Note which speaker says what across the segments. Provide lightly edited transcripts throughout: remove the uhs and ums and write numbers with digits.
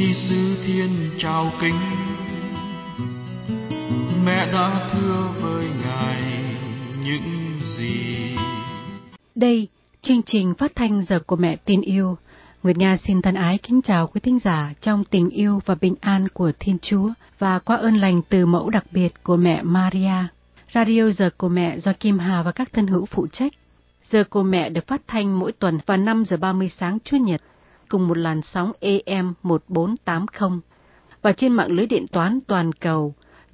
Speaker 1: Giêsu Thiên trao kính, mẹ đã thưa với Ngài những gì.
Speaker 2: Đây, chương trình phát thanh Giờ của Mẹ Tin Yêu. Nguyệt Nga xin thân ái kính chào quý thính giả trong tình yêu và bình an của Thiên Chúa và qua ơn lành từ mẫu đặc biệt của mẹ Maria. Radio Giờ của Mẹ do Kim Hà và các thân hữu phụ trách. Giờ của Mẹ được phát thanh mỗi tuần vào 5 giờ 30 sáng Chủ nhật, cùng một làn sóng AM 1480 và trên mạng lưới điện toán toàn cầu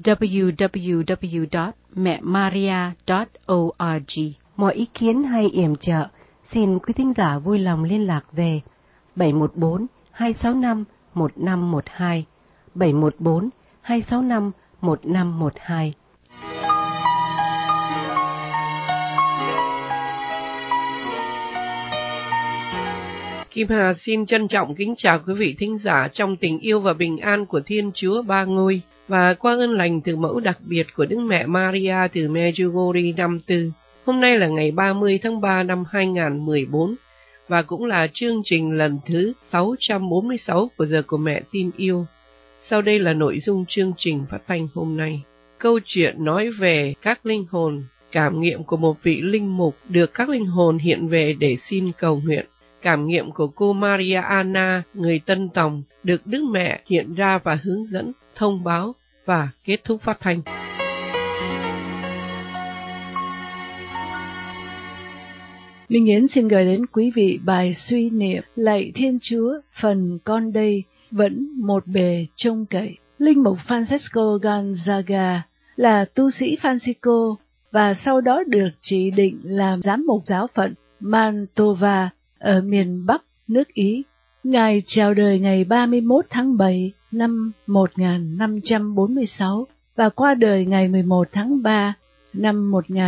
Speaker 2: www.mẹmaria.org. Mọi ý kiến hay yểm trợ, xin quý thính giả vui lòng liên lạc về 714-265-1512, 714-265-1512.
Speaker 3: Kim Hà xin trân trọng kính chào quý vị thính giả trong tình yêu và bình an của Thiên Chúa Ba Ngôi và qua ơn lành từ mẫu đặc biệt của Đức Mẹ Maria từ Medjugorje năm Tư. Hôm nay là ngày 30 tháng 3 năm 2014 và cũng là chương trình lần thứ 646 của Giờ của Mẹ Tin Yêu. Sau đây là nội dung chương trình phát thanh hôm nay. Câu chuyện nói về các linh hồn, cảm nghiệm của một vị linh mục được các linh hồn hiện về để xin cầu nguyện. Cảm nghiệm của cô Maria Anna, người Tân Tòng, được Đức Mẹ hiện ra và hướng dẫn, thông báo và kết thúc phát thanh.
Speaker 4: Minh Yến xin gửi đến quý vị bài suy niệm Lạy Thiên Chúa, phần con đây vẫn một bề trông cậy. Linh mục Francesco Gonzaga là tu sĩ Francisco và sau đó được chỉ định làm giám mục giáo phận Mantova ở miền Bắc nước Ý. Ngài chào đời ngày 31 tháng 7 năm 1546 và qua đời ngày 11 tháng 3 năm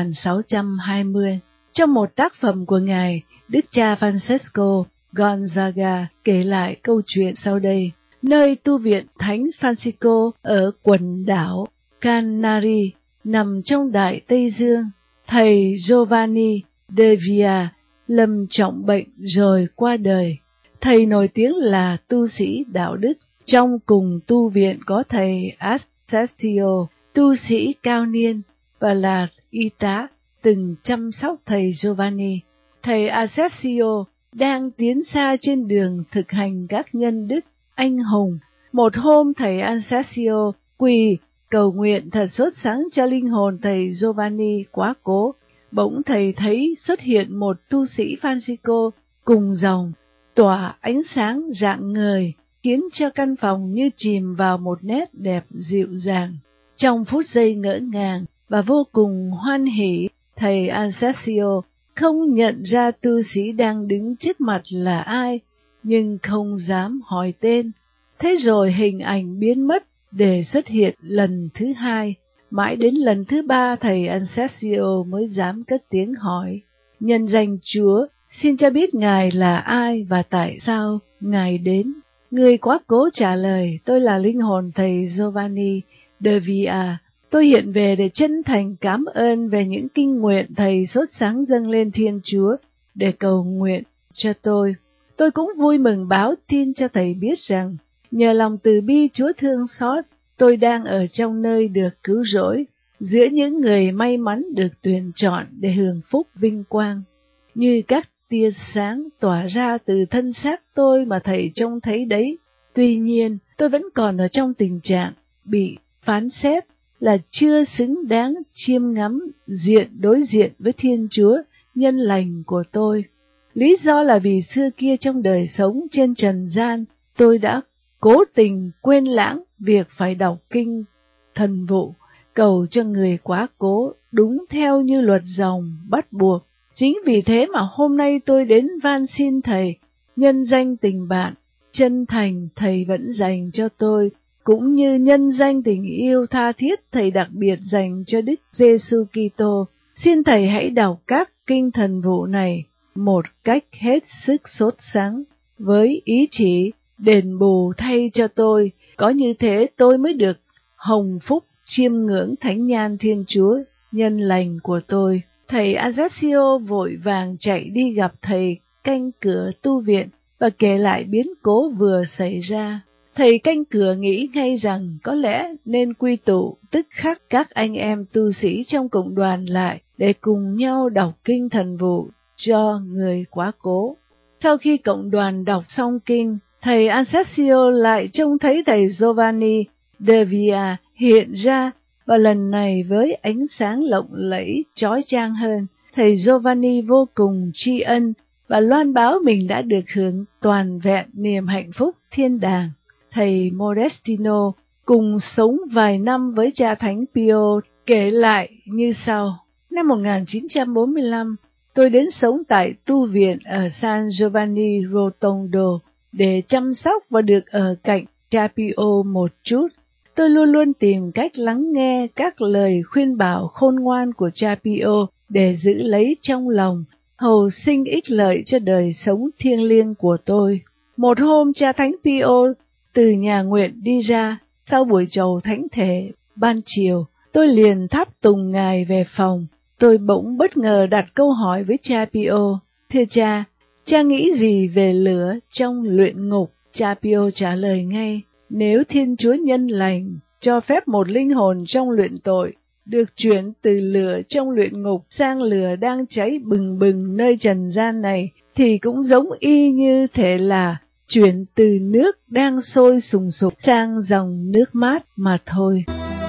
Speaker 4: 1620. Trong một tác phẩm của Ngài, Đức cha Francesco Gonzaga kể lại câu chuyện sau đây. Nơi tu viện Thánh Francisco ở quần đảo Canary nằm trong Đại Tây Dương, thầy Giovanni de Via lâm trọng bệnh rồi qua đời. Thầy nổi tiếng là tu sĩ đạo đức. Trong cùng tu viện có thầy Asensio, tu sĩ cao niên và là y tá từng chăm sóc thầy Giovanni. Thầy Asensio đang tiến xa trên đường thực hành các nhân đức anh hùng. Một hôm thầy Asensio quỳ cầu nguyện thật sốt sắng cho linh hồn thầy Giovanni quá cố. Bỗng thầy thấy xuất hiện một tu sĩ Francisco cùng dòng, tỏa ánh sáng rạng ngời, khiến cho căn phòng như chìm vào một nét đẹp dịu dàng. Trong phút giây ngỡ ngàng và vô cùng hoan hỉ, thầy Asensio không nhận ra tu sĩ đang đứng trước mặt là ai, nhưng không dám hỏi tên. Thế rồi hình ảnh biến mất để xuất hiện lần thứ hai. Mãi đến lần thứ ba thầy Asensio mới dám cất tiếng hỏi: nhân danh Chúa, xin cho biết Ngài là ai và tại sao Ngài đến? Người quá cố trả lời: tôi là linh hồn thầy Giovanni de Via. Tôi hiện về để chân thành cảm ơn về những kinh nguyện thầy sốt sáng dâng lên Thiên Chúa để cầu nguyện cho tôi. Tôi cũng vui mừng báo tin cho thầy biết rằng nhờ lòng từ bi Chúa thương xót, tôi đang ở trong nơi được cứu rỗi, giữa những người may mắn được tuyển chọn để hưởng phúc vinh quang. Như các tia sáng tỏa ra từ thân xác tôi mà thầy trông thấy đấy. Tuy nhiên, tôi vẫn còn ở trong tình trạng bị phán xét là chưa xứng đáng chiêm ngắm đối diện với Thiên Chúa nhân lành của tôi. Lý do là vì xưa kia trong đời sống trên trần gian, tôi đã cố tình quên lãng việc phải đọc kinh thần vụ, cầu cho người quá cố đúng theo như luật dòng bắt buộc. Chính vì thế mà hôm nay tôi đến van xin thầy, nhân danh tình bạn chân thành thầy vẫn dành cho tôi, cũng như nhân danh tình yêu tha thiết thầy đặc biệt dành cho Đức Giêsu Kitô. Xin thầy hãy đọc các kinh thần vụ này một cách hết sức sốt sắng, với ý chỉ đền bù thay cho tôi, có như thế tôi mới được hồng phúc chiêm ngưỡng thánh nhan Thiên Chúa nhân lành của tôi. Thầy Asensio vội vàng chạy đi gặp thầy canh cửa tu viện và kể lại biến cố vừa xảy ra. Thầy canh cửa nghĩ ngay rằng có lẽ nên quy tụ tức khắc các anh em tu sĩ trong cộng đoàn lại để cùng nhau đọc kinh thần vụ cho người quá cố. Sau khi cộng đoàn đọc xong kinh, thầy Ancesio lại trông thấy thầy Giovanni de Via hiện ra, và lần này với ánh sáng lộng lẫy chói chang hơn. Thầy Giovanni vô cùng tri ân và loan báo mình đã được hưởng toàn vẹn niềm hạnh phúc thiên đàng. Thầy Modestino cùng sống vài năm với cha Thánh Pio kể lại như sau. Năm 1945, tôi đến sống tại tu viện ở San Giovanni Rotondo để chăm sóc và được ở cạnh cha Pio một chút. Tôi luôn luôn tìm cách lắng nghe các lời khuyên bảo khôn ngoan của cha Pio để giữ lấy trong lòng, hầu sinh ích lợi cho đời sống thiêng liêng của tôi. Một hôm cha Thánh Pio từ nhà nguyện đi ra, sau buổi chầu thánh thể ban chiều, tôi liền tháp tùng ngài về phòng. Tôi bỗng bất ngờ đặt câu hỏi với cha Pio. Thưa cha nghĩ gì về lửa trong luyện ngục? Cha Pio trả lời ngay, nếu Thiên Chúa nhân lành cho phép một linh hồn trong luyện tội được chuyển từ lửa trong luyện ngục sang lửa đang cháy bừng bừng nơi trần gian này, thì cũng giống y như thể là chuyển từ nước đang sôi sùng sục sang dòng nước mát mà thôi.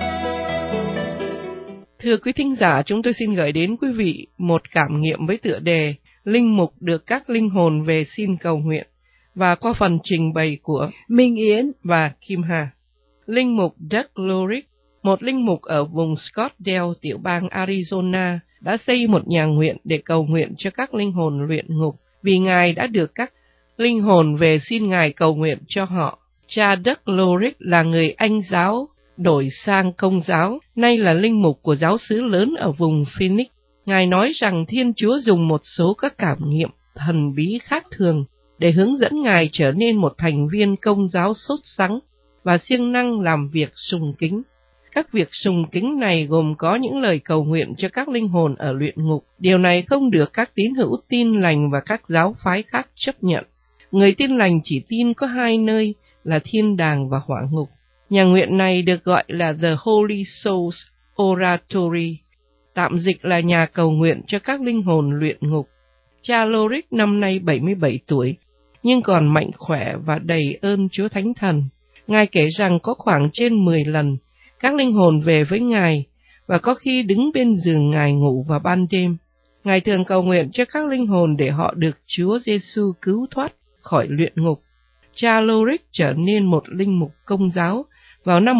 Speaker 3: Thưa quý thính giả, chúng tôi xin gửi đến quý vị một cảm nghiệm với tựa đề Linh mục được các linh hồn về xin cầu nguyện, và qua phần trình bày của
Speaker 4: Minh Yến
Speaker 3: và Kim Hà. Linh mục Doug Lorick, một linh mục ở vùng Scottsdale, tiểu bang Arizona, đã xây một nhà nguyện để cầu nguyện cho các linh hồn luyện ngục, vì Ngài đã được các linh hồn về xin Ngài cầu nguyện cho họ. Cha Doug Lorick là người Anh giáo, đổi sang Công giáo, nay là linh mục của giáo xứ lớn ở vùng Phoenix. Ngài nói rằng Thiên Chúa dùng một số các cảm nghiệm thần bí khác thường để hướng dẫn Ngài trở nên một thành viên Công giáo sốt sắng và siêng năng làm việc sùng kính. Các việc sùng kính này gồm có những lời cầu nguyện cho các linh hồn ở luyện ngục. Điều này không được các tín hữu tin lành và các giáo phái khác chấp nhận. Người tin lành chỉ tin có hai nơi là thiên đàng và hỏa ngục. Nhà nguyện này được gọi là The Holy Souls Oratory, tạm dịch là nhà cầu nguyện cho các linh hồn luyện ngục. Cha Lorick năm nay 77 tuổi, nhưng còn mạnh khỏe và đầy ơn Chúa Thánh Thần. Ngài kể rằng có khoảng trên 10 lần các linh hồn về với Ngài, và có khi đứng bên giường Ngài ngủ vào ban đêm. Ngài thường cầu nguyện cho các linh hồn để họ được Chúa Giêsu cứu thoát khỏi luyện ngục. Cha Lorick trở nên một linh mục Công giáo vào năm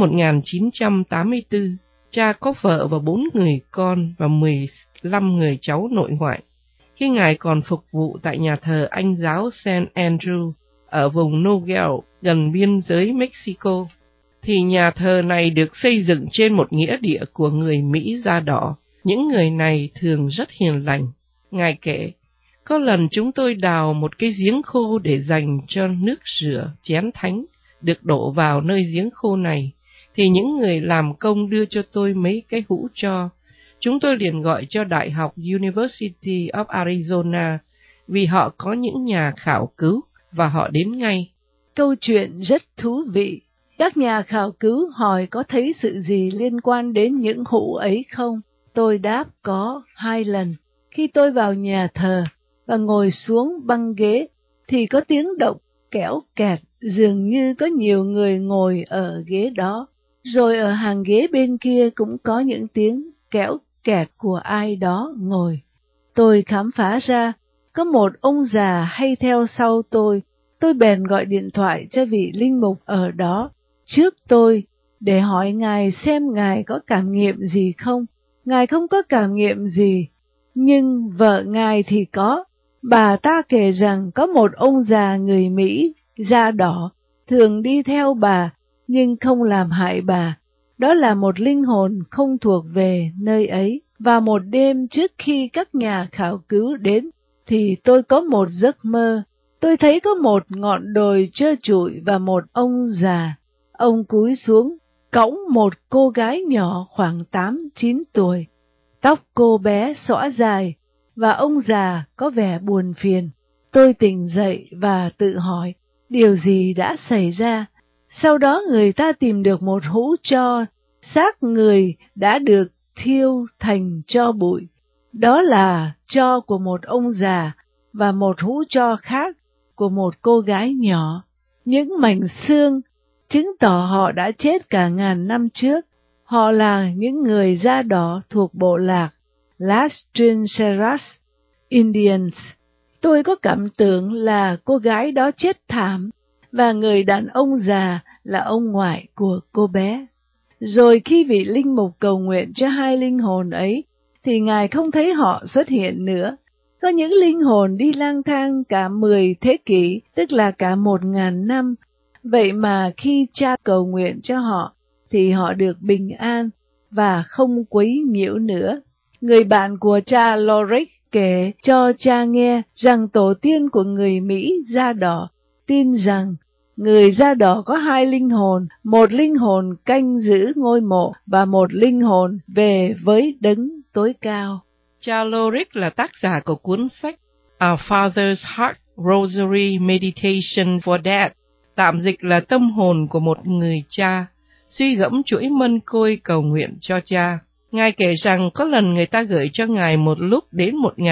Speaker 3: 1984. Cha có vợ và 4 người con và 15 người cháu nội ngoại. Khi Ngài còn phục vụ tại nhà thờ Anh giáo St. Andrew ở vùng Nogel gần biên giới Mexico, thì nhà thờ này được xây dựng trên một nghĩa địa của người Mỹ da đỏ. Những người này thường rất hiền lành. Ngài kể, có lần chúng tôi đào một cái giếng khô để dành cho nước rửa chén thánh được đổ vào nơi giếng khô này, thì những người làm công đưa cho tôi mấy cái hũ tro. Chúng tôi liền gọi cho Đại học University of Arizona, vì họ có những nhà khảo cứu, và họ đến ngay.
Speaker 4: Câu chuyện rất thú vị. Các nhà khảo cứu hỏi có thấy sự gì liên quan đến những hũ ấy không? Tôi đáp có 2 lần. Khi tôi vào nhà thờ và ngồi xuống băng ghế, thì có tiếng động kéo kẹt, dường như có nhiều người ngồi ở ghế đó. Rồi ở hàng ghế bên kia cũng có những tiếng kéo kẹt của ai đó ngồi. Tôi khám phá ra có một ông già hay theo sau tôi bèn gọi điện thoại cho vị linh mục ở đó trước tôi để hỏi Ngài xem Ngài có cảm nghiệm gì không. Ngài không có cảm nghiệm gì, nhưng vợ Ngài thì có. Bà ta kể rằng có một ông già người Mỹ da đỏ thường đi theo bà nhưng không làm hại bà. Đó là một linh hồn không thuộc về nơi ấy. Và một đêm trước khi các nhà khảo cứu đến, thì tôi có một giấc mơ. Tôi thấy có một ngọn đồi trơ trụi và một ông già. Ông cúi xuống, cõng một cô gái nhỏ khoảng 8-9 tuổi. Tóc cô bé xõa dài, và ông già có vẻ buồn phiền. Tôi tỉnh dậy và tự hỏi, điều gì đã xảy ra? Sau đó người ta tìm được một hũ tro, xác người đã được thiêu thành tro bụi. Đó là tro của một ông già và một hũ tro khác của một cô gái nhỏ. Những mảnh xương chứng tỏ họ đã chết cả ngàn năm trước. Họ là những người da đỏ thuộc bộ lạc Las Trincheras Indians. Tôi có cảm tưởng là cô gái đó chết thảm, và người đàn ông già là ông ngoại của cô bé. Rồi khi vị linh mục cầu nguyện cho hai linh hồn ấy, thì Ngài không thấy họ xuất hiện nữa. Có những linh hồn đi lang thang cả 10 thế kỷ, tức là cả 1000 năm. Vậy mà khi Cha cầu nguyện cho họ, thì họ được bình an và không quấy nhiễu nữa. Người bạn của cha Lorick kể cho cha nghe rằng tổ tiên của người Mỹ da đỏ tin rằng người da đỏ có hai linh hồn, một linh hồn canh giữ ngôi mộ và một linh hồn về với đấng tối cao.
Speaker 3: Cha Lorick là tác giả của cuốn sách Our Father's Heart Rosary Meditation for Dad, tạm dịch là tâm hồn của một người cha, suy gẫm chuỗi mân côi cầu nguyện cho cha. Ngài kể rằng có lần người ta gửi cho Ngài một lúc đến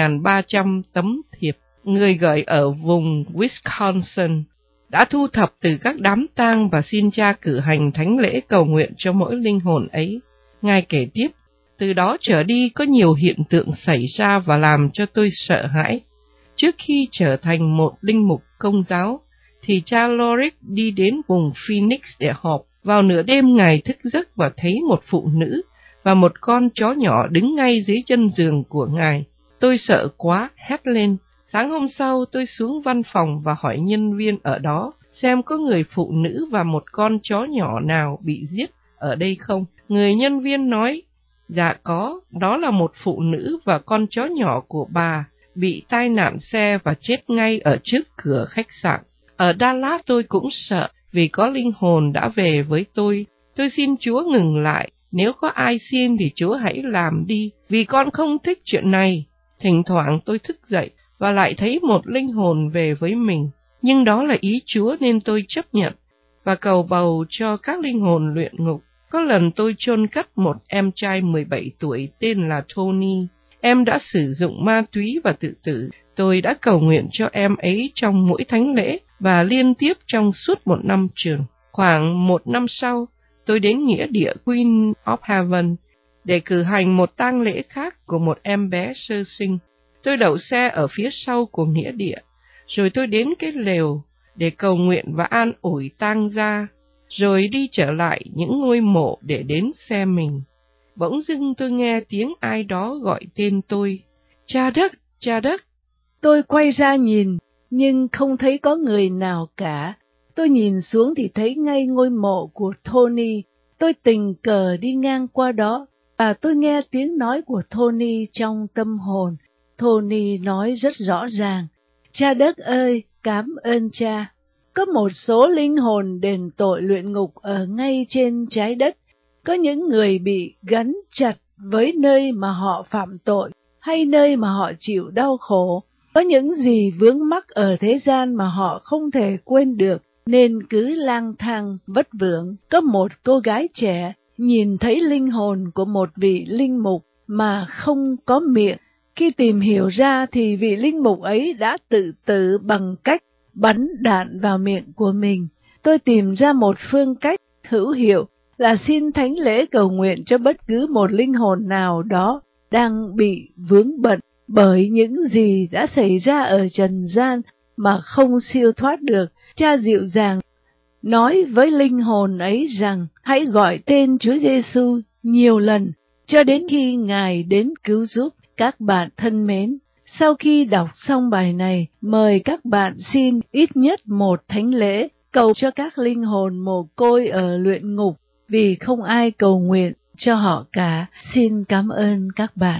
Speaker 3: 1.300 tấm thiệp. Người gửi ở vùng Wisconsin đã thu thập từ các đám tang và xin cha cử hành thánh lễ cầu nguyện cho mỗi linh hồn ấy. Ngài kể tiếp, từ đó trở đi có nhiều hiện tượng xảy ra và làm cho tôi sợ hãi. Trước khi trở thành một linh mục Công giáo, thì cha Lorick đi đến vùng Phoenix để họp. Vào nửa đêm Ngài thức giấc và thấy một phụ nữ và một con chó nhỏ đứng ngay dưới chân giường của Ngài. Tôi sợ quá, hét lên. Sáng hôm sau tôi xuống văn phòng và hỏi nhân viên ở đó xem có người phụ nữ và một con chó nhỏ nào bị giết ở đây không. Người nhân viên nói, dạ có, đó là một phụ nữ và con chó nhỏ của bà bị tai nạn xe và chết ngay ở trước cửa khách sạn. Ở Dallas tôi cũng sợ vì có linh hồn đã về với tôi. Tôi xin Chúa ngừng lại, nếu có ai xin thì Chúa hãy làm đi, vì con không thích chuyện này. Thỉnh thoảng tôi thức dậy và lại thấy một linh hồn về với mình, nhưng đó là ý Chúa nên tôi chấp nhận và cầu bầu cho các linh hồn luyện ngục. Có lần tôi chôn cất một em trai 17 tuổi tên là Tony. Em đã sử dụng ma túy và tự tử. Tôi đã cầu nguyện cho em ấy trong mỗi thánh lễ và liên tiếp trong suốt một năm trường. Khoảng một năm sau, tôi đến nghĩa địa Queen of Heaven để cử hành một tang lễ khác của một em bé sơ sinh. Tôi đậu xe ở phía sau của nghĩa địa, rồi tôi đến cái lều để cầu nguyện và an ủi tang gia, rồi đi trở lại những ngôi mộ để đến xe mình. Bỗng dưng tôi nghe tiếng ai đó gọi tên tôi, cha đất, cha đất.
Speaker 4: Tôi quay ra nhìn, nhưng không thấy có người nào cả. Tôi nhìn xuống thì thấy ngay ngôi mộ của Tony. Tôi tình cờ đi ngang qua đó, và tôi nghe tiếng nói của Tony trong tâm hồn. Tony nói rất rõ ràng, cha đất ơi, cảm ơn cha. Có một số linh hồn đền tội luyện ngục ở ngay trên trái đất. Có những người bị gắn chặt với nơi mà họ phạm tội, hay nơi mà họ chịu đau khổ. Có những gì vướng mắc ở thế gian mà họ không thể quên được, nên cứ lang thang vất vưởng. Có một cô gái trẻ nhìn thấy linh hồn của một vị linh mục mà không có miệng. Khi tìm hiểu ra thì vị linh mục ấy đã tự tử bằng cách bắn đạn vào miệng của mình. Tôi tìm ra một phương cách hữu hiệu là xin thánh lễ cầu nguyện cho bất cứ một linh hồn nào đó đang bị vướng bận bởi những gì đã xảy ra ở trần gian mà không siêu thoát được. Cha dịu dàng nói với linh hồn ấy rằng hãy gọi tên Chúa Giêsu nhiều lần cho đến khi Ngài đến cứu giúp. Các bạn thân mến, sau khi đọc xong bài này, mời các bạn xin ít nhất một thánh lễ cầu cho các linh hồn mồ côi ở luyện ngục, vì không ai cầu nguyện cho họ cả. Xin cảm ơn các bạn.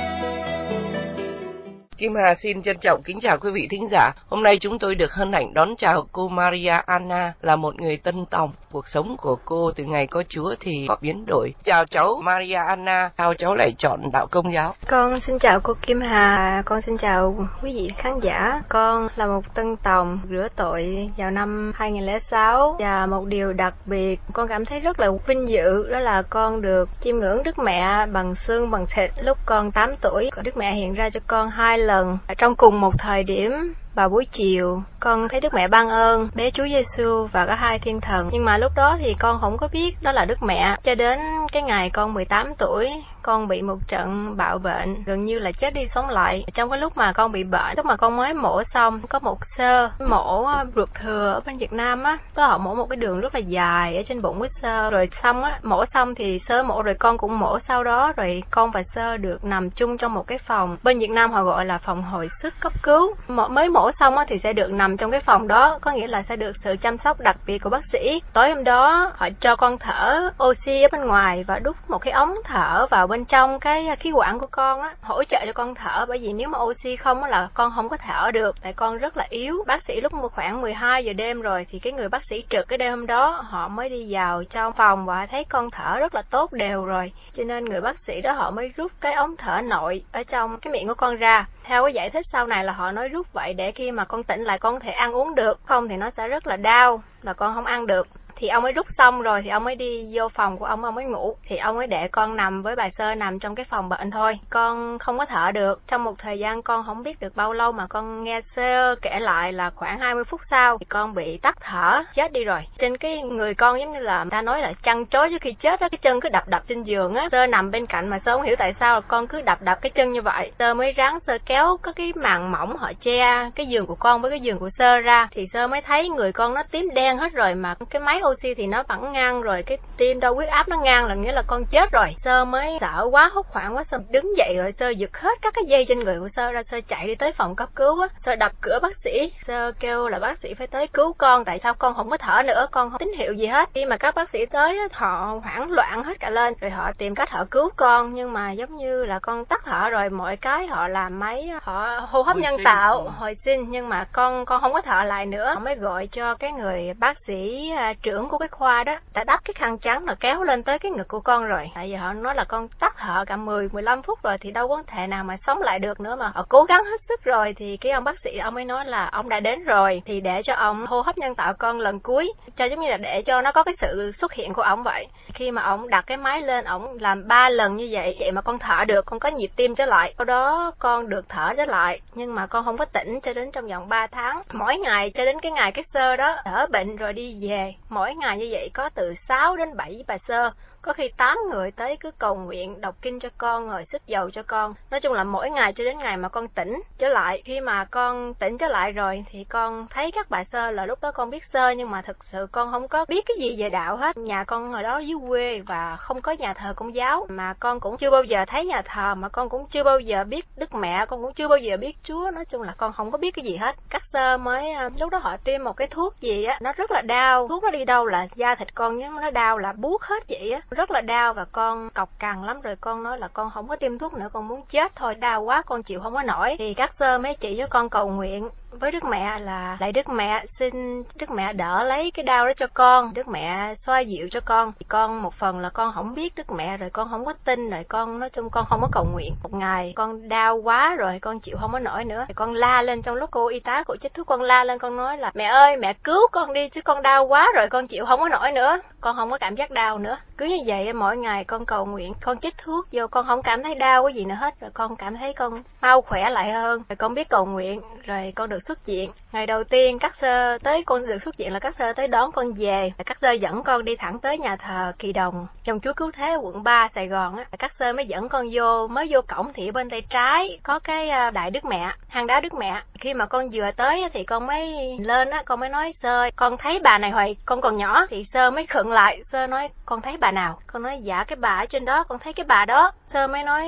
Speaker 3: Kim Hà xin trân trọng kính chào quý vị thính giả. Hôm nay chúng tôi được hân hạnh đón chào cô Maria Anna, là một người Tân Tòng. cuộc sống của cô từ ngày có Chúa thì có biến đổi. Chào cháu Maria Anna, sao cháu lại chọn đạo Công giáo?
Speaker 5: Con xin chào cô Kim Hà, con xin chào quý vị khán giả. Con là một tân tòng rửa tội vào năm 2006 và một điều đặc biệt con cảm thấy rất là vinh dự đó là con được chiêm ngưỡng Đức Mẹ bằng xương bằng thịt lúc con 8 tuổi. Đức Mẹ hiện ra cho con 2 lần trong cùng một thời điểm. Vào buổi chiều, con thấy Đức Mẹ ban ơn bé Chúa Giêsu và cả 2 thiên thần. Nhưng mà lúc đó thì con không có biết đó là Đức Mẹ. Cho đến cái ngày con 18 tuổi, con bị một trận bạo bệnh, gần như là chết đi sống lại. Trong cái lúc mà con bị bệnh, lúc mà con mới mổ xong, có một xơ mổ ruột thừa ở bên Việt Nam á, đó họ mổ một cái đường rất là dài ở trên bụng của xơ. Rồi xong á, mổ xong thì xơ mổ rồi con cũng mổ sau đó, rồi con và xơ được nằm chung trong một cái phòng. Bên Việt Nam họ gọi là phòng hồi sức cấp cứu. Mới mổ xong á thì sẽ được nằm trong cái phòng đó, có nghĩa là sẽ được sự chăm sóc đặc biệt của bác sĩ. Tối hôm đó họ cho con thở oxy ở bên ngoài và đút một cái ống thở vào bên trong cái khí quản của con á, hỗ trợ cho con thở, bởi vì nếu mà oxy không á là con không có thở được, tại con rất là yếu. Bác sĩ lúc khoảng 12 giờ đêm rồi thì cái người bác sĩ trực cái đêm hôm đó họ mới đi vào trong phòng và thấy con thở rất là tốt đều rồi, cho nên người bác sĩ đó họ mới rút cái ống thở nội ở trong cái miệng của con ra. Theo cái giải thích sau này là họ nói rút vậy để khi mà con tỉnh lại con có thể ăn uống được, không thì nó sẽ rất là đau và con không ăn được. Thì ông ấy rút xong rồi thì ông ấy đi vô phòng của ông ấy ngủ. Thì ông ấy để con nằm với bà Sơ nằm trong cái phòng bệnh thôi. Con không có thở được. Trong một thời gian con không biết được bao lâu mà con nghe Sơ kể lại là khoảng 20 phút sau thì con bị tắc thở, chết đi rồi. Trên cái người con giống như là người ta nói là chăn trối trước khi chết á, cái chân cứ đập trên giường á. Sơ nằm bên cạnh mà Sơ không hiểu tại sao con cứ đập cái chân như vậy. Sơ mới ráng Sơ kéo cái màn mỏng họ che cái giường của con với cái giường của Sơ ra, thì Sơ mới thấy người con nó tím đen hết rồi mà cái máy oxy thì nó vẫn ngang rồi, cái tim đo huyết áp nó ngang là nghĩa là con chết rồi. Sơ mới sợ quá, hốt hoảng quá, Sơ đứng dậy rồi Sơ giật hết các cái dây trên người của Sơ ra, Sơ chạy đi tới phòng cấp cứu á. Sơ đập cửa bác sĩ, Sơ kêu là bác sĩ phải tới cứu con, tại sao con không có thở nữa, con không tín hiệu gì hết. Khi mà các bác sĩ tới á, họ hoảng loạn hết cả lên, rồi họ tìm cách họ cứu con, nhưng mà giống như là con tắc thở rồi, mọi cái họ làm máy, họ hô hấp nhân tạo, hồi sinh, nhưng mà con không có thở lại nữa. Họ mới gọi cho cái người bác sĩ trưởng của cái khoa đó, đã đắp cái khăn trắng là kéo lên tới cái ngực của con rồi. Tại vì họ nói là con tắc thở cả 10-15 phút rồi thì đâu có thể nào mà sống lại được nữa, mà họ cố gắng hết sức rồi thì cái ông bác sĩ ông ấy nói là ông đã đến rồi thì để cho ông hô hấp nhân tạo con lần cuối, cho giống như là để cho nó có cái sự xuất hiện của ông vậy. Khi mà ông đặt cái máy lên, ông làm 3 lần như vậy mà con thở được, con có nhịp tim trở lại, sau đó con được thở trở lại, nhưng mà con không có tỉnh cho đến trong vòng 3 tháng. Mỗi ngày cho đến cái ngày cái Sơ đó đỡ bệnh rồi đi về, mỗi ngày như vậy có từ 6 đến 7 bà Sơ, có khi 8 người tới cứ cầu nguyện, đọc kinh cho con, rồi xức dầu cho con. Nói chung là mỗi ngày cho đến ngày mà con tỉnh trở lại. Khi mà con tỉnh trở lại rồi thì con thấy các bà Sơ, là lúc đó con biết sơ nhưng mà thực sự con không có biết cái gì về đạo hết. Nhà con ở đó dưới quê và không có nhà thờ Công giáo, mà con cũng chưa bao giờ thấy nhà thờ, mà con cũng chưa bao giờ biết Đức Mẹ, con cũng chưa bao giờ biết Chúa. Nói chung là con không có biết cái gì hết. Các Sơ mới lúc đó họ tiêm một cái thuốc gì á, nó rất là đau. Thuốc nó đi đâu là da thịt con, nhưng nó đau là buốt hết vậy á, rất là đau và con cọc cằn lắm. Rồi con nói là con không có tiêm thuốc nữa, con muốn chết thôi, đau quá con chịu không có nổi. Thì các Sơ mới chỉ cho con cầu nguyện với Đức Mẹ là lạy Đức Mẹ, xin Đức Mẹ đỡ lấy cái đau đó cho con, Đức Mẹ xoa dịu cho con. Thì con một phần là con không biết Đức Mẹ, rồi con không có tin, rồi con nói chung con không có cầu nguyện. Một ngày con đau quá rồi con chịu không có nổi nữa, thì con la lên trong lúc cô y tá cô chích thuốc, con la lên con nói là mẹ ơi mẹ cứu con đi chứ con đau quá rồi con chịu không có nổi nữa, con không có cảm giác đau nữa. Cứ như vậy mỗi ngày con cầu nguyện, con chích thuốc vô con không cảm thấy đau cái gì nữa hết, rồi con cảm thấy con mau khỏe lại hơn, rồi con biết cầu nguyện, rồi con được xuất viện. Ngày đầu tiên các Sơ tới, con được xuất viện là các Sơ tới đón con về, các Sơ dẫn con đi thẳng tới nhà thờ Kỳ Đồng Dòng Chúa Cứu Thế quận 3 Sài Gòn á. Các Sơ mới dẫn con vô, mới vô cổng thì bên tay trái có cái đại Đức Mẹ, hang đá Đức Mẹ. Khi mà con vừa tới thì con mới lên á, con mới nói Sơ con thấy bà này hồi con còn nhỏ. Thì Sơ mới khựng lại, Sơ nói con thấy bà nào? Con nói dạ cái bà ở trên đó, con thấy cái bà đó. Sơ mới nói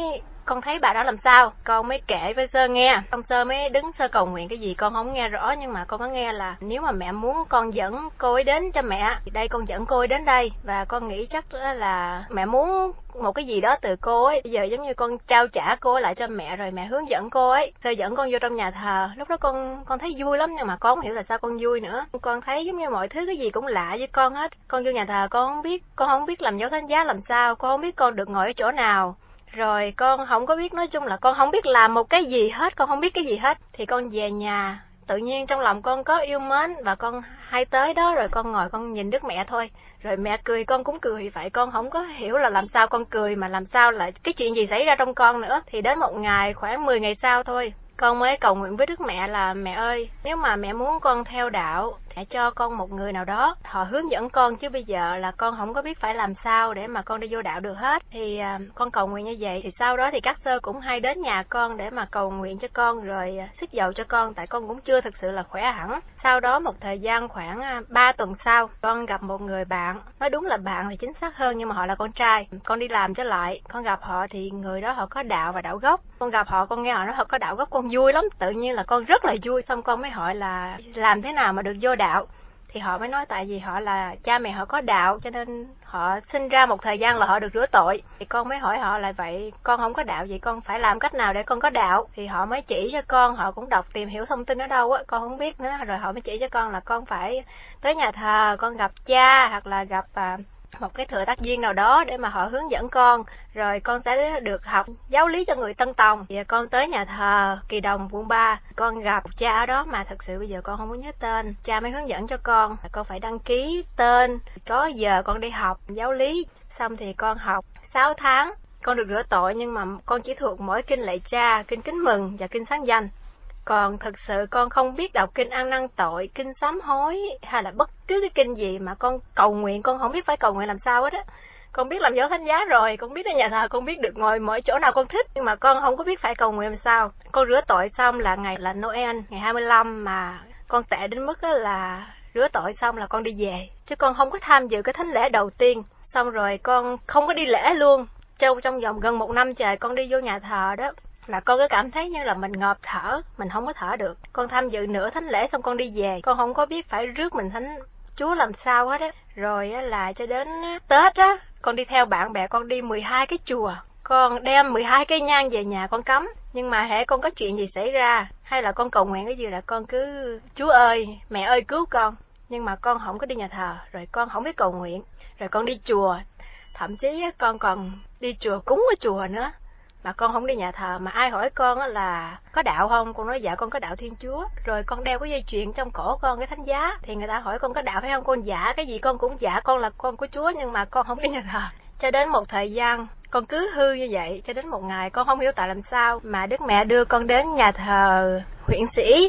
Speaker 5: con thấy bà đó làm sao, con mới kể với Sơ nghe. Xong Sơ mới đứng Sơ cầu nguyện cái gì con không nghe rõ, nhưng mà con có nghe là nếu mà mẹ muốn con dẫn cô ấy đến cho mẹ thì đây con dẫn cô ấy đến đây, và con nghĩ chắc là mẹ muốn một cái gì đó từ cô ấy, bây giờ giống như con trao trả cô ấy lại cho mẹ rồi mẹ hướng dẫn cô ấy. Sơ dẫn con vô trong nhà thờ, lúc đó con thấy vui lắm, nhưng mà con không hiểu là sao con vui nữa. Con thấy giống như mọi thứ cái gì cũng lạ với con hết. Con vô nhà thờ con không biết làm dấu thánh giá làm sao, con không biết con được ngồi ở chỗ nào, rồi con không có biết, nói chung là con không biết làm một cái gì hết, con không biết cái gì hết. Thì con về nhà tự nhiên trong lòng con có yêu mến, và con hay tới đó rồi con ngồi con nhìn Đức Mẹ thôi, rồi mẹ cười con cũng cười vậy. Con không có hiểu là làm sao con cười, mà làm sao là cái chuyện gì xảy ra trong con nữa. Thì đến một ngày khoảng 10 ngày sau thôi, con mới cầu nguyện với Đức Mẹ là mẹ ơi, nếu mà mẹ muốn con theo đạo, mẹ cho con một người nào đó họ hướng dẫn con, chứ bây giờ là con không có biết phải làm sao để mà con đi vô đạo được hết. Thì con cầu nguyện như vậy. Thì sau đó thì các sơ cũng hay đến nhà con để mà cầu nguyện cho con, rồi xức dầu cho con, tại con cũng chưa thực sự là khỏe hẳn. Sau đó một thời gian khoảng 3 tuần sau, con gặp một người bạn, nói đúng là bạn thì chính xác hơn, nhưng mà họ là con trai. Con đi làm trở lại, con gặp họ thì người đó họ có đạo và đạo gốc. Con gặp họ, con nghe họ nói họ có đạo gốc, con vui lắm, tự nhiên là con rất là vui. Xong con mới hỏi là làm thế nào mà được vô đạo. Thì họ mới nói tại vì họ là cha mẹ họ có đạo, cho nên họ sinh ra một thời gian là họ được rửa tội. Thì con mới hỏi họ là vậy con không có đạo, vậy con phải làm cách nào để con có đạo? Thì họ mới chỉ cho con, họ cũng đọc tìm hiểu thông tin ở đâu á, con không biết nữa. Rồi họ mới chỉ cho con là con phải tới nhà thờ, con gặp cha hoặc là gặp một cái thừa tác viên nào đó để mà họ hướng dẫn con, rồi con sẽ được học giáo lý cho người Tân Tòng. Thì con tới nhà thờ Kỳ Đồng quận 3, con gặp cha ở đó mà thật sự bây giờ con không có nhớ tên. Cha mới hướng dẫn cho con là con phải đăng ký tên, có giờ con đi học giáo lý. Xong thì con học 6 tháng, con được rửa tội, nhưng mà con chỉ thuộc mỗi kinh lạy cha, kinh kính mừng và kinh sáng danh. Còn thực sự con không biết đọc kinh ăn năn tội, kinh sám hối hay là bất cứ cái kinh gì mà con cầu nguyện, con không biết phải cầu nguyện làm sao hết á. Con biết làm dấu thánh giá rồi, con biết ở nhà thờ, con biết được ngồi mỗi chỗ nào con thích, nhưng mà con không có biết phải cầu nguyện làm sao. Con rửa tội xong là ngày là Noel, ngày 25, mà con tệ đến mức là rửa tội xong là con đi về, chứ con không có tham dự cái thánh lễ đầu tiên. Xong rồi con không có đi lễ luôn. Trong vòng gần 1 năm trời con đi vô nhà thờ đó, là con cứ cảm thấy như là mình ngộp thở, mình không có thở được. Con tham dự nửa thánh lễ xong con đi về, con không có biết phải rước mình thánh Chúa làm sao hết á. Rồi là cho đến Tết á, con đi theo bạn bè, con đi 12 cái chùa, con đem 12 cây nhang về nhà con cắm. Nhưng mà hễ con có chuyện gì xảy ra hay là con cầu nguyện cái gì là con cứ Chúa ơi, mẹ ơi cứu con. Nhưng mà con không có đi nhà thờ, rồi con không biết cầu nguyện. Rồi con đi chùa, thậm chí con còn đi chùa cúng ở chùa nữa, mà con không đi nhà thờ. Mà ai hỏi con là có đạo không, con nói dạ con có đạo Thiên Chúa. Rồi con đeo cái dây chuyền trong cổ con, cái thánh giá, thì người ta hỏi con có đạo phải không, con dạ cái gì con cũng dạ, con là con của Chúa, nhưng mà con không đi nhà thờ. Cho đến một thời gian con cứ hư như vậy, cho đến một ngày con không hiểu tại làm sao mà Đức Mẹ đưa con đến nhà thờ Huyện Sĩ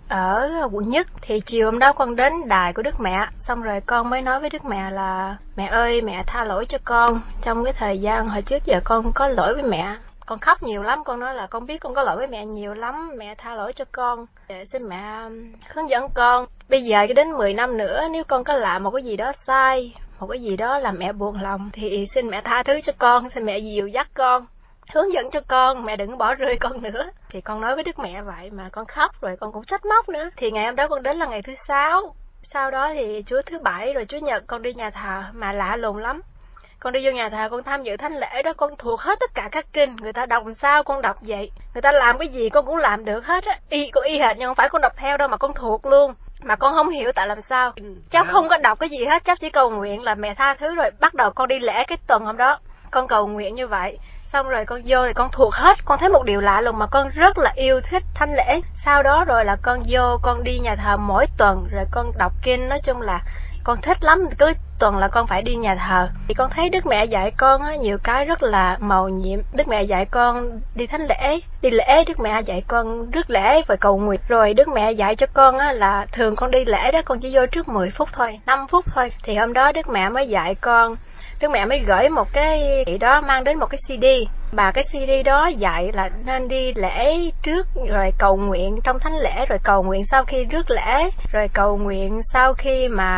Speaker 5: ở quận Nhất. Thì chiều hôm đó con đến đài của Đức Mẹ, xong rồi con mới nói với Đức Mẹ là mẹ ơi, mẹ tha lỗi cho con, trong cái thời gian hồi trước giờ con có lỗi với mẹ. Con khóc nhiều lắm, con nói là con biết con có lỗi với mẹ nhiều lắm, mẹ tha lỗi cho con, để xin mẹ hướng dẫn con. Bây giờ cho đến 10 năm nữa, nếu con có làm một cái gì đó sai, một cái gì đó làm mẹ buồn lòng, thì xin mẹ tha thứ cho con, xin mẹ dìu dắt con, hướng dẫn cho con, mẹ đừng bỏ rơi con nữa. Thì con nói với Đức Mẹ vậy mà con khóc, rồi con cũng trách móc nữa. Thì ngày hôm đó con đến là ngày thứ 6. Sau đó thì Chúa thứ Bảy rồi Chúa Nhật con đi nhà thờ, mà lạ lùng lắm. Con đi vô nhà thờ, con tham dự thánh lễ đó, con thuộc hết tất cả các kinh. Người ta đọc làm sao con đọc vậy, người ta làm cái gì con cũng làm được hết á, con y hệt, nhưng không phải con đọc theo đâu mà con thuộc luôn. Mà con không hiểu tại làm sao. Cháu không có đọc cái gì hết, cháu chỉ cầu nguyện là mẹ tha thứ. Rồi bắt đầu con đi lễ cái tuần hôm đó, con cầu nguyện như vậy. Xong rồi con vô thì con thuộc hết. Con thấy một điều lạ lùng mà con rất là yêu thích thánh lễ. Sau đó rồi là con vô, con đi nhà thờ mỗi tuần, rồi con đọc kinh. Nói chung là con thích lắm, cứ tuần là con phải đi nhà thờ. Thì con thấy Đức Mẹ dạy con á, nhiều cái rất là mầu nhiệm. Đức Mẹ dạy con đi thánh lễ, đi lễ, Đức Mẹ dạy con rước lễ và cầu nguyện. Rồi Đức Mẹ dạy cho con á, là thường con đi lễ đó con chỉ vô trước 10 phút thôi, 5 phút thôi. Thì hôm đó Đức Mẹ mới dạy con, Đức Mẹ mới gửi một cái gì đó, mang đến một cái CD. Bà cái CD đó dạy là nên đi lễ trước, rồi cầu nguyện trong thánh lễ, rồi cầu nguyện sau khi rước lễ, rồi cầu nguyện sau khi mà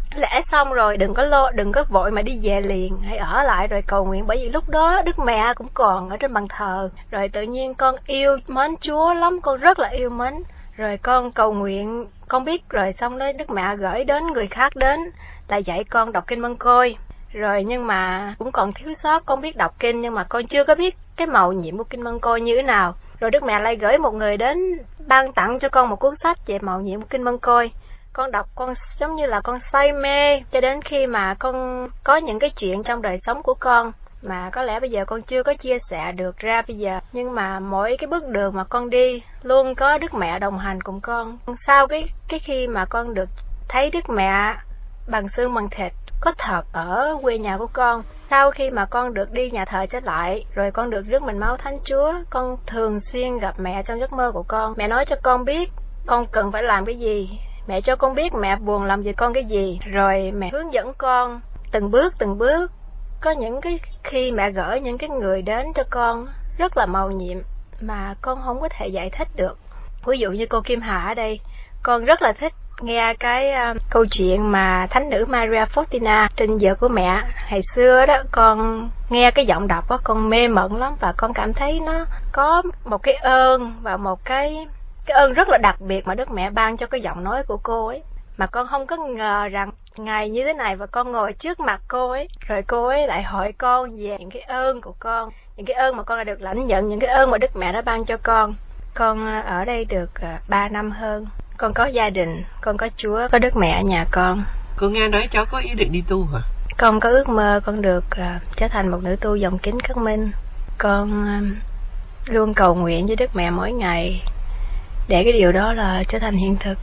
Speaker 5: lễ xong rồi đừng có vội mà đi về liền, hãy ở lại rồi cầu nguyện, bởi vì lúc đó Đức Mẹ cũng còn ở trên bàn thờ. Rồi tự nhiên con yêu mến Chúa lắm, con rất là yêu mến, rồi con cầu nguyện, con biết rồi xong đó Đức Mẹ gửi đến người khác đến là dạy con đọc kinh Mân Côi. Rồi nhưng mà cũng còn thiếu sót, con biết đọc kinh nhưng mà con chưa có biết cái mầu nhiệm của kinh Mân Côi như thế nào. Rồi Đức Mẹ lại gửi một người đến ban tặng cho con một cuốn sách về mầu nhiệm của kinh Mân Côi. Con đọc, con giống như là con say mê cho đến khi mà con có những cái chuyện trong đời sống của con mà có lẽ bây giờ con chưa có chia sẻ được ra bây giờ, nhưng mà mỗi cái bước đường mà con đi luôn có Đức Mẹ đồng hành cùng con. Sau cái khi mà con được thấy Đức Mẹ bằng xương bằng thịt có thật ở quê nhà của con, sau khi mà con được đi nhà thờ trở lại, rồi con được rước mình máu Thánh Chúa, con thường xuyên gặp mẹ trong giấc mơ của con. Mẹ nói cho con biết con cần phải làm cái gì, mẹ cho con biết mẹ buồn làm gì con cái gì, rồi mẹ hướng dẫn con từng bước. Có những cái khi mẹ gửi những cái người đến cho con rất là mầu nhiệm mà con không có thể giải thích được. Ví dụ như cô Kim Hà ở đây, con rất là thích nghe cái câu chuyện mà Thánh nữ Maria Faustina trình vợ của mẹ hồi xưa đó. Con nghe cái giọng đọc đó con mê mẩn lắm, và con cảm thấy nó có một cái ơn và một cái ơn rất là đặc biệt mà Đức Mẹ ban cho cái giọng nói của cô ấy, mà con không có ngờ rằng ngày như thế này và con ngồi trước mặt cô ấy, rồi cô ấy lại hỏi con về những cái ơn của con, những cái ơn mà con đã được lãnh nhận, những cái ơn mà Đức Mẹ đã ban cho con. Con ở đây được 3 năm hơn, con có gia đình, con có Chúa, có Đức Mẹ ở nhà con.
Speaker 3: Cô nghe nói cháu có ý định đi tu hả?
Speaker 5: Con có ước mơ con được trở thành một nữ tu dòng kính khắc minh. Con luôn cầu nguyện với Đức Mẹ mỗi ngày để cái điều đó là trở thành hiện thực.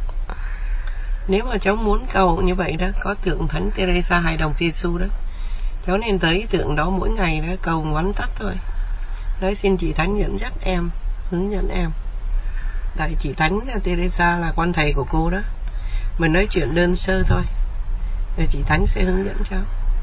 Speaker 3: Nếu mà cháu muốn cầu như vậy đó, có tượng Thánh Teresa Hài Đồng Giêsu đó, cháu nên tới tượng đó mỗi ngày đó, cầu ngoắn tắt thôi. Nói xin chị Thánh dẫn dắt em, hướng dẫn em. Tại chị Thánh Teresa là quan thầy của cô đó. Mình nói chuyện đơn sơ thôi, rồi chị Thánh sẽ hướng dẫn cháu.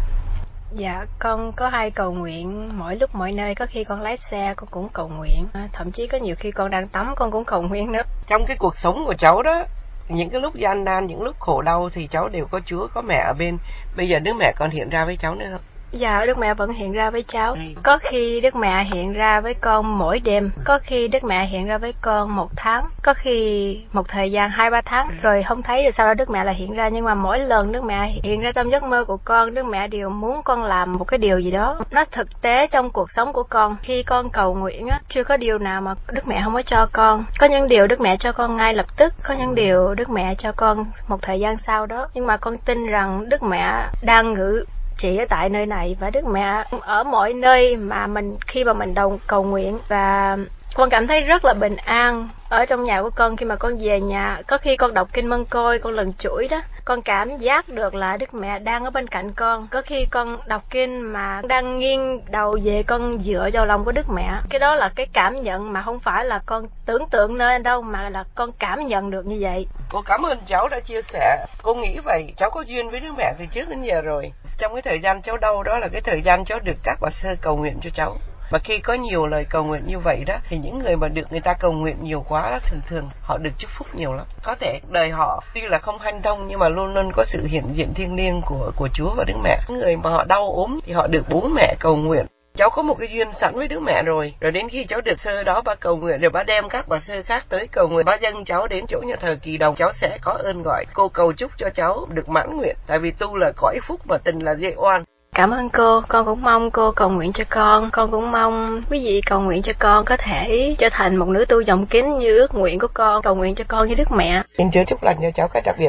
Speaker 5: Dạ, con có hay cầu nguyện mỗi lúc mỗi nơi. Có khi con lái xe con cũng cầu nguyện, thậm chí có nhiều khi con đang tắm con cũng cầu nguyện nữa.
Speaker 3: Trong cái cuộc sống của cháu đó, những cái lúc gian nan, những lúc khổ đau thì cháu đều có Chúa, có mẹ ở bên. Bây giờ Đức Mẹ còn hiện ra với cháu nữa không?
Speaker 5: Dạ, Đức Mẹ vẫn hiện ra với cháu. Có khi Đức Mẹ hiện ra với con mỗi đêm, có khi Đức Mẹ hiện ra với con 1 tháng, có khi một thời gian 2-3 tháng rồi không thấy, rồi sau đó Đức Mẹ lại hiện ra. Nhưng mà mỗi lần Đức Mẹ hiện ra trong giấc mơ của con, Đức Mẹ đều muốn con làm một cái điều gì đó nó thực tế trong cuộc sống của con. Khi con cầu nguyện á, chưa có điều nào mà Đức Mẹ không có cho con. Có những điều Đức Mẹ cho con ngay lập tức, có những điều Đức Mẹ cho con một thời gian sau đó. Nhưng mà con tin rằng Đức Mẹ đang ngự chỉ ở tại nơi này, và Đức Mẹ ở mọi nơi mà mình, khi mà mình đồng cầu nguyện. Và con cảm thấy rất là bình an ở trong nhà của con. Khi mà con về nhà, có khi con đọc kinh Mân Côi, con lần chuỗi đó, con cảm giác được là Đức Mẹ đang ở bên cạnh con. Có khi con đọc kinh mà đang nghiêng đầu về, con dựa vào lòng của Đức Mẹ. Cái đó là cái cảm nhận mà không phải là con tưởng tượng nên đâu, mà là con cảm nhận được như vậy.
Speaker 3: Cô cảm ơn cháu đã chia sẻ. Cô nghĩ vậy, cháu có duyên với Đức Mẹ từ trước đến giờ rồi. Trong cái thời gian cháu đau đó là cái thời gian cháu được các bà sơ cầu nguyện cho cháu. Và khi có nhiều lời cầu nguyện như vậy đó, thì những người mà được người ta cầu nguyện nhiều quá, thường họ được chúc phúc nhiều lắm. Có thể đời họ tuy là không hanh thông nhưng mà luôn luôn có sự hiện diện thiêng liêng của Chúa và Đức Mẹ. Những người mà họ đau ốm thì họ được bố mẹ cầu nguyện. Cháu có một cái duyên sẵn với Đức Mẹ rồi. Rồi đến khi cháu được sơ đó, bà cầu nguyện, rồi bà đem các bà sơ khác tới cầu nguyện. Bà dâng cháu đến chỗ nhà thờ Kỳ Đồng, cháu sẽ có ơn gọi. Cô cầu chúc cho cháu được mãn nguyện. Tại vì tu là cõi phúc mà tình là dễ oan.
Speaker 5: Cảm ơn cô. Con cũng mong cô cầu nguyện cho con. Con cũng mong quý vị cầu nguyện cho con có thể trở thành một nữ tu dòng kính như ước nguyện của con. Cầu nguyện cho con với Đức Mẹ.
Speaker 3: Xin Chúa chúc lành cho cháu cách đặc biệt.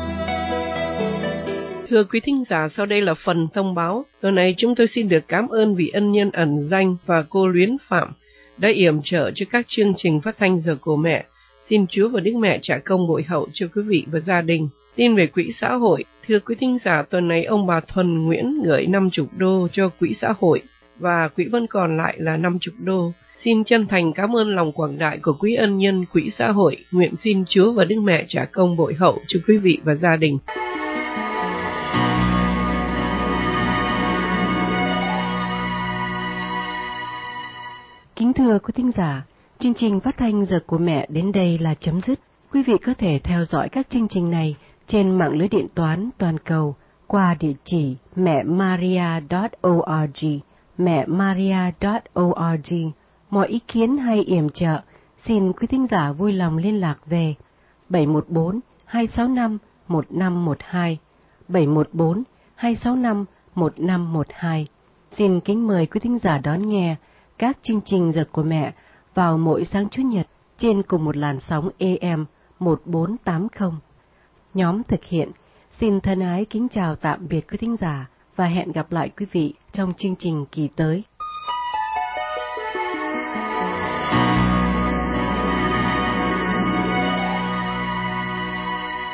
Speaker 3: Thưa quý thính giả, sau đây là phần thông báo. Tuần này chúng tôi xin được cảm ơn vị ân nhân ẩn danh và cô Luyến Phạm đã yểm trợ cho các chương trình phát thanh Giờ Của Mẹ. Xin Chúa và Đức Mẹ trả công bội hậu cho quý vị và gia đình. Tin về quỹ xã hội. Thưa quý thính giả, tuần này ông bà Thuần Nguyễn gửi 50 đô cho quỹ xã hội và quỹ vẫn còn lại là 50 đô. Xin chân thành cảm ơn lòng quảng đại của quý ân nhân quỹ xã hội. Nguyện xin Chúa và Đức Mẹ trả công bội hậu cho quý vị và gia đình.
Speaker 2: Kính thưa quý thính giả, chương trình phát thanh Giờ Của Mẹ đến đây là chấm dứt. Quý vị có thể theo dõi các chương trình này trên mạng lưới điện toán toàn cầu qua địa chỉ mẹmaria.org, mẹmaria.org. Mọi ý kiến hay yểm trợ, xin quý thính giả vui lòng liên lạc về 714-265-1512, 714-265-1512. Xin kính mời quý thính giả đón nghe các chương trình Giờ của Mẹ vào mỗi sáng Chủ nhật trên cùng một làn sóng AM 1480. Nhóm thực hiện xin thân ái kính chào tạm biệt quý thính giả và hẹn gặp lại quý vị trong chương trình kỳ tới.